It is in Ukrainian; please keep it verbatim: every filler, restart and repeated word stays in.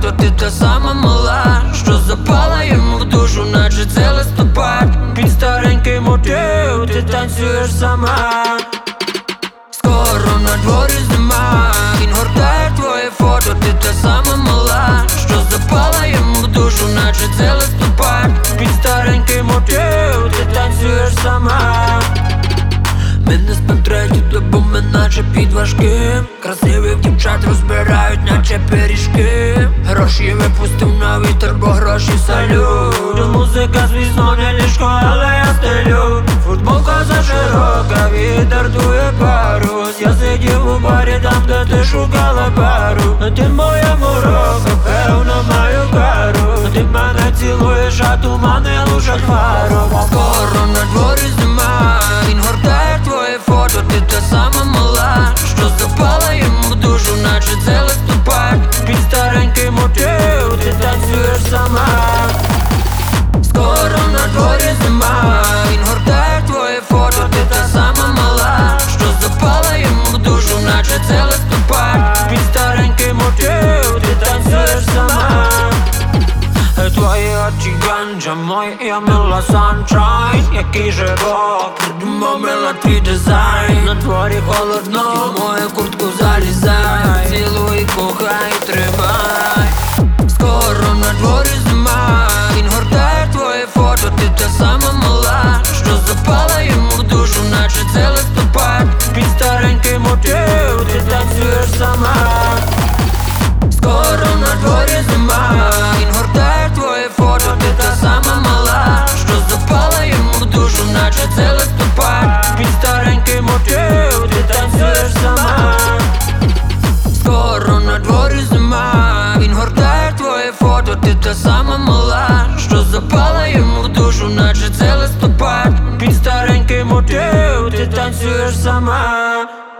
фото, ти та сама мала, що запала йому в душу, наче це листопад. Під старенький мотив ти танцюєш сама. Скоро на дворі зима, він гортає твоє фото, ти та сама мала, що запала йому в душу, наче це листопад. Під старенький мотив ти танцюєш сама. Ми не спим третю добу, ми наче під важким. Красивих дівчат розбирають, наче пиріжки. Гроші випустив на вітер, бо гроші салют. Музика, звісно, не ліжко, але я стелю. Футболка заширока, вітер дує парус. Я сидів у барі там, де ти шукала пару. Ти моя морока, певно маю кару. Ти мене цілуєш, а тумани лушать фару. Скоро на дворі зима, він гортає твоє фото, ти та сама мала, що запала йому в душу, наче це листопад. Під старенький мотив ти танцюєш сама. Скоро на дворі зима, він гортає твоє фото, ти та сама мала, що запала йому в душу, наче це листопад. Під старенький мотив ти танцюєш сама. Твої очі ганджа, моя мила саншайн. Який же рок, придумав мила твій дизайн. На дворі холодно, і в мою куртку залізай. Цілуй, кохай, тримай. Скоро на дворі зима, він гортає твоє фото, ти та сама мала, що запала йому в душу, наче це листопад. Під старенький мотив ти танцюєш сама. Скоро на дворі зима, він гортає твоє фото, ти та сама мала, що запала йому в душу, наче це листопад. Під старенький мотив ти танцюєш сама. Скоро на дворі зима, він гортає твоє фото, ти та сама мала, що запала йому в душу, наче це листопад. Під старенький мотив ти танцюєш сама.